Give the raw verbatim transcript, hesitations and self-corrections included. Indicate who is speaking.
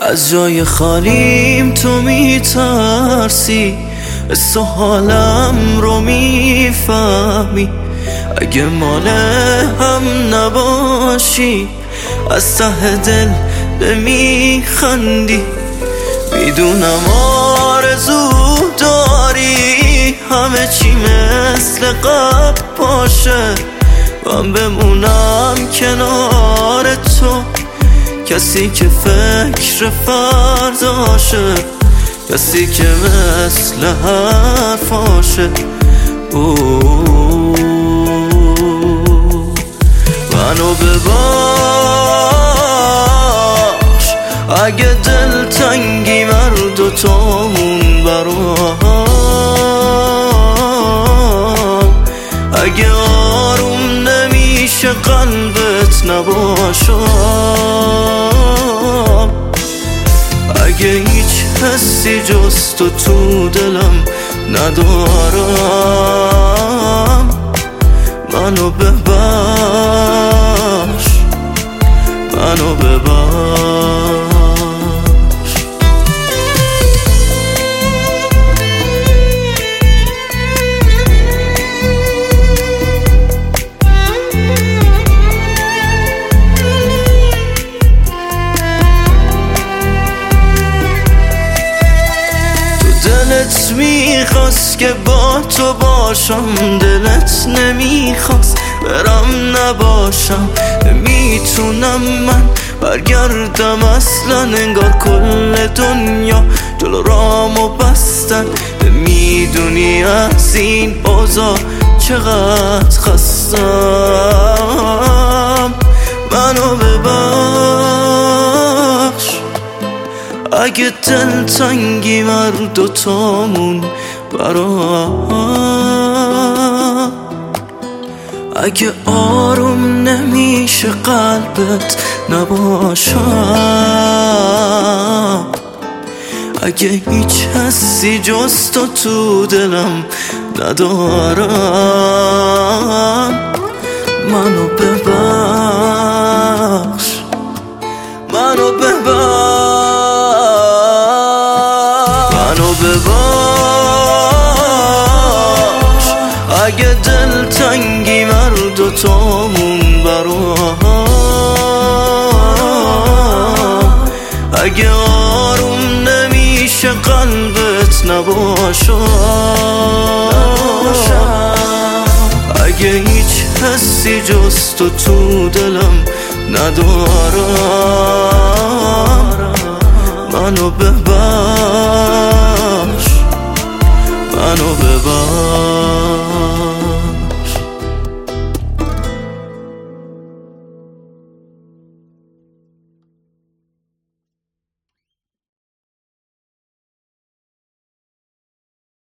Speaker 1: از جای خالیم تو میترسی، حس و حالم رو میفهمی. اگه مال هم نباشی از ته دل نمیخندی. میدونم آرزو داری همه چی مثل قبل باشه، من بمونم کنار تو، کسی که فکر فرداشه، کسی که مثل حرفاشه. منو ببخش اگه دل تنگی مر دوتامون برام، اگه آروم نمیشه قلبت نباشم، اگه هیچ حسی جز تو تو دلم ندارم. منو ببخش، منو ببخش. دلت میخواست که با تو باشم، دلت نمیخواست برم نباشم. نمیتونم من برگردم اصلا، انگار کل دنیا جلو رامو بستن. نمیدونی از این اوضاع چقدر خستم. منو ببخش اگه دل تنگی مر دوتامون برام، اگه آروم نمیشه قلبت نباشم، اگه هیچ حسی جز تو تو دلم ندارم. منو ببخش، منو ببخش، منو ببخش اگه دل تنگی مر دوتامون برام، اگه آروم نمیشه قلبت نباشم، اگه هیچ حسی جز تو تو دلم ندارم. منو ببخش، منو ببخش.